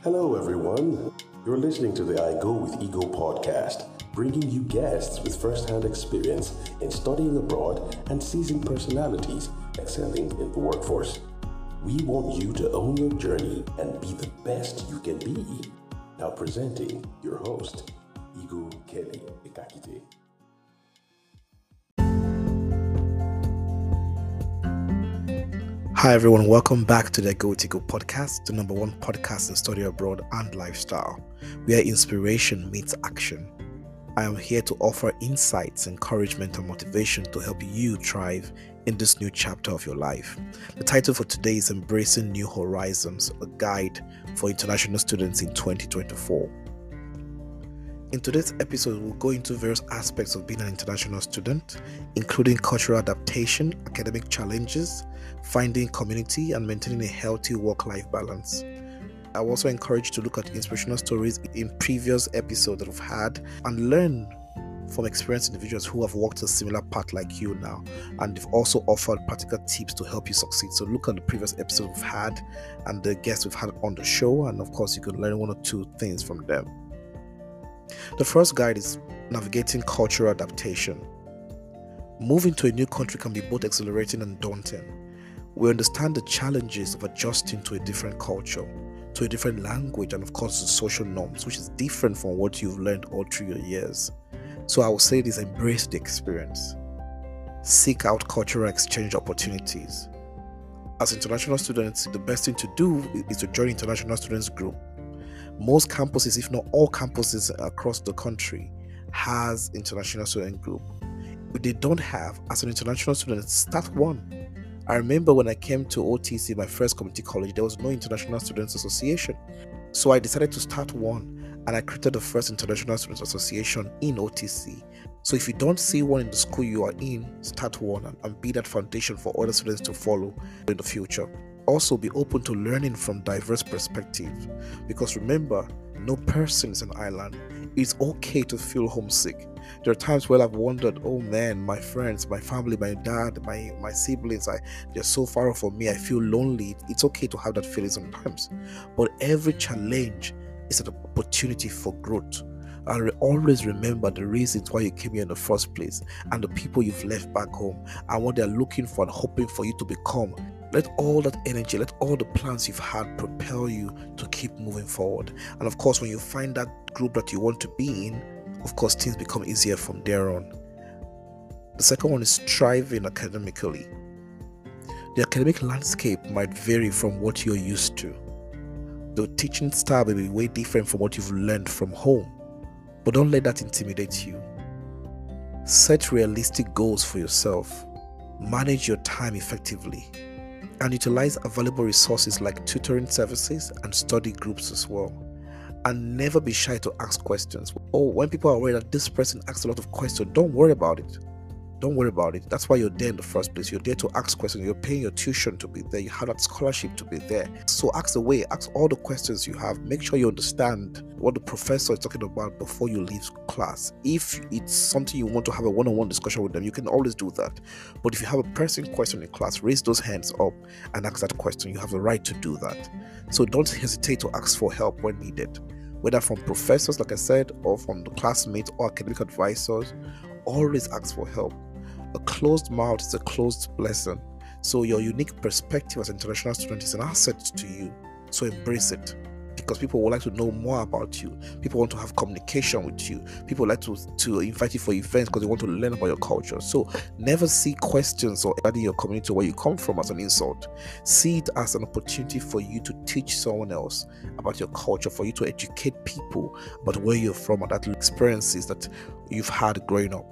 Hello, everyone. You're listening to the I Go with Ego podcast, bringing you guests with first-hand experience in studying abroad and seizing personalities excelling in the workforce. We want you to own your journey and be the best you can be. Now presenting your host, Ego Kelly Ekakite. Hi everyone, welcome back to the Go with Ego podcast, the number one podcast in study abroad and lifestyle, where inspiration meets action. I am here to offer insights, encouragement, and motivation to help you thrive in this new chapter of your life. The title for today is Embracing New Horizons, a guide for international students in 2024. In today's episode, we'll go into various aspects of being an international student, including cultural adaptation, academic challenges, finding community, and maintaining a healthy work-life balance. I will also encourage you to look at inspirational stories in previous episodes that we've had and learn from experienced individuals who have walked a similar path like you now, and they've also offered practical tips to help you succeed. So look at the previous episodes we've had and the guests we've had on the show, and of course you can learn one or two things from them. The first guide is navigating cultural adaptation. Moving to a new country can be both exhilarating and daunting. We understand the challenges of adjusting to a different culture, to a different language, and of course the social norms, which is different from what you've learned all through your years. So I would say this: embrace the experience. Seek out cultural exchange opportunities. As international students, the best thing to do is to join international students group. Most campuses, if not all campuses across the country, has international student group. If they don't have, as an international student, start one. I remember when I came to OTC, my first community college, there was no International Students Association. So I decided to start one, and I created the first International Students Association in OTC. So if you don't see one in the school you are in, start one and be that foundation for other students to follow in the future. Also, be open to learning from diverse perspectives, because remember, no person is an island. It's okay to feel homesick. There are times where I've wondered, oh man, my friends, my family, my dad, my siblings, they're so far off from me. I feel lonely. It's okay to have that feeling sometimes. But every challenge is an opportunity for growth. And always remember the reasons why you came here in the first place, and the people you've left back home, and what they're looking for and hoping for you to become. Let all that energy, let all the plans you've had propel you to keep moving forward. And of course, when you find that group that you want to be in, of course, things become easier from there on. The second one is striving academically. The academic landscape might vary from what you're used to. The teaching style may be way different from what you've learned from home. But don't let that intimidate you. Set realistic goals for yourself. Manage your time effectively. And utilize available resources like tutoring services and study groups as well. And never be shy to ask questions. Oh, when people are aware that this person asks a lot of questions, don't worry about it. Don't worry about it. That's why you're there in the first place. You're there to ask questions. You're paying your tuition to be there. You have that scholarship to be there. So ask away. Ask all the questions you have. Make sure you understand what the professor is talking about before you leave class. If it's something you want to have a one-on-one discussion with them, you can always do that. But if you have a pressing question in class, raise those hands up and ask that question. You have the right to do that. So don't hesitate to ask for help when needed. Whether from professors, like I said, or from the classmates or academic advisors, always ask for help. A closed mouth is a closed blessing. So your unique perspective as an international student is an asset to you. So embrace it, because people would like to know more about you. People want to have communication with you. People like to invite you for events because they want to learn about your culture. So never see questions or adding your community where you come from as an insult. See it as an opportunity for you to teach someone else about your culture, for you to educate people about where you're from and that experiences that you've had growing up.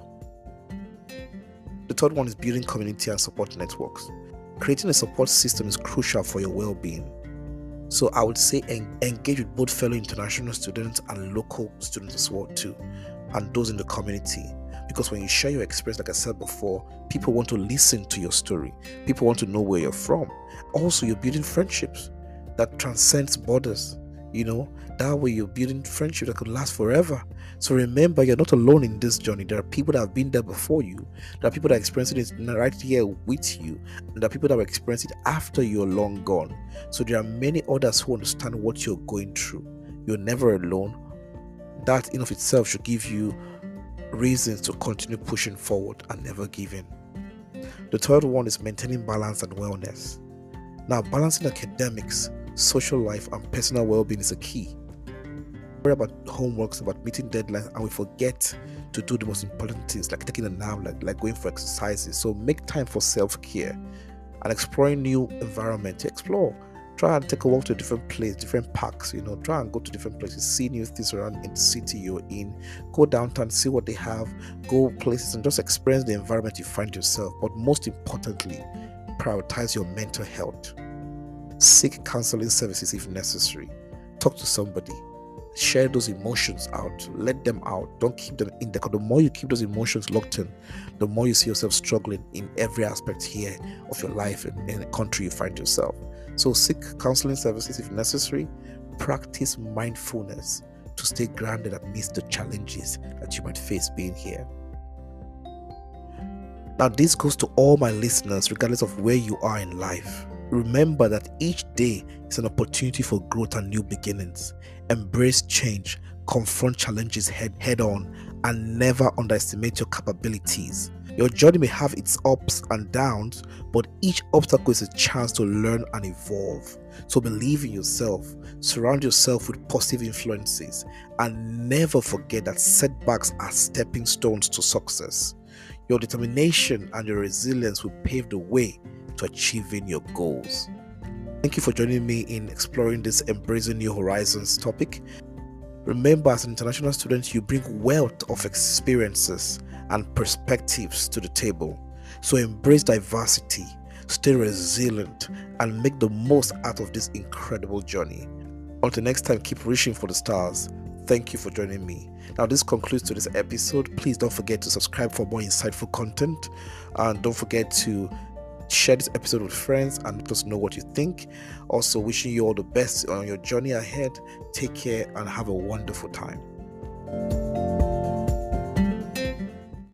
The third one is building community and support networks. Creating a support system is crucial for your well-being. So I would say engage with both fellow international students and local students as well too, and those in the community. Because when you share your experience, like I said before, people want to listen to your story. People want to know where you're from. Also, you're building friendships that transcends borders. That way you're building friendship that could last forever. So remember, you're not alone in this journey. There are people that have been there before you. There are people that are experiencing it right here with you, and there are people that will experience it after you're long gone. So there are many others who understand what you're going through. You're never alone. That in of itself should give you reasons to continue pushing forward and never give in. The third one is maintaining balance and wellness. Now, balancing academics, social life, and personal well-being is a key. We worry about homeworks, about meeting deadlines, and we forget to do the most important things like taking a nap, like going for exercises. So make time for self-care and exploring new environments. Explore. Try and take a walk to a different place, different parks, try and go to different places, see new things around in the city you're in, go downtown, see what they have, go places and just experience the environment you find yourself. But most importantly, prioritize your mental health. Seek counseling services if necessary. Talk to somebody. Share those emotions out. Let them out. Don't keep them in there. Because the more you keep those emotions locked in, the more you see yourself struggling in every aspect here of your life and in the country you find yourself. So seek counseling services if necessary. Practice mindfulness to stay grounded amidst the challenges that you might face being here. Now, this goes to all my listeners, regardless of where you are in life. Remember that each day is an opportunity for growth and new beginnings. Embrace change, confront challenges head on, and never underestimate your capabilities. Your journey may have its ups and downs, but each obstacle is a chance to learn and evolve. So believe in yourself, surround yourself with positive influences, and never forget that setbacks are stepping stones to success. Your determination and your resilience will pave the way to achieving your goals. Thank you for joining me in exploring this Embracing New Horizons topic. Remember, as an international student, you bring wealth of experiences and perspectives to the table. So embrace diversity, stay resilient, and make the most out of this incredible journey. Until next time, keep reaching for the stars. Thank you for joining me. Now, this concludes to this episode. Please don't forget to subscribe for more insightful content, and don't forget to share this episode with friends and let us know what you think. Also, wishing you all the best on your journey ahead. Take care and have a wonderful time.